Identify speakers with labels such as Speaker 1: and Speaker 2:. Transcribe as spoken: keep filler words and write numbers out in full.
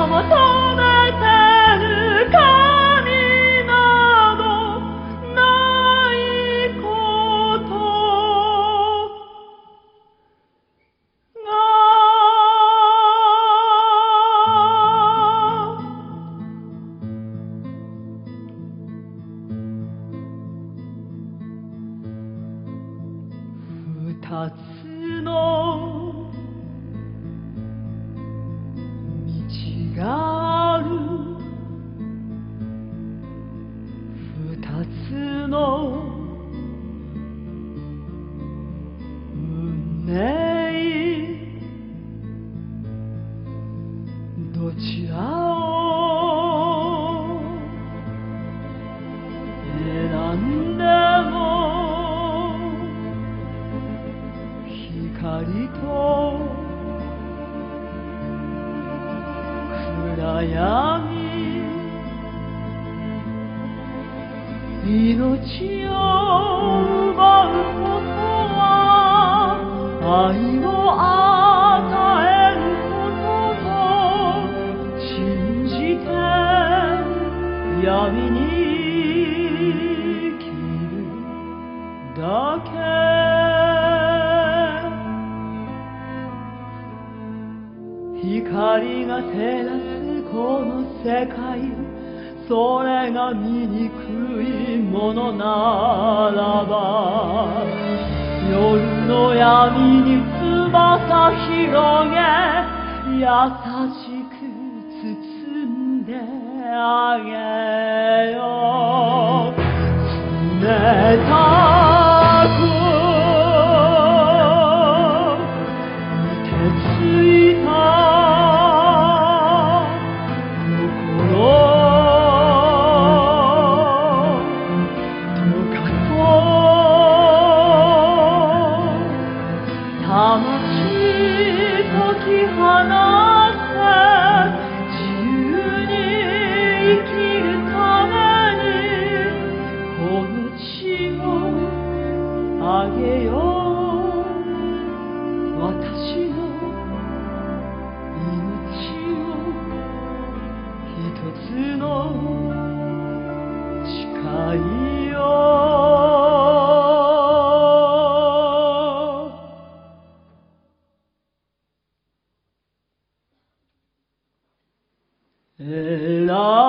Speaker 1: 求めてる神などないことが二つの道がある二つの運命どちらを選んでも光と暗闇命を奪うことは愛を与えることと信じて闇に生きるだけ光が照らすこの世界それが醜いものならば夜の闇に翼広げ優しく包んであげよう冷たくあげよう私の命を一つの誓いを選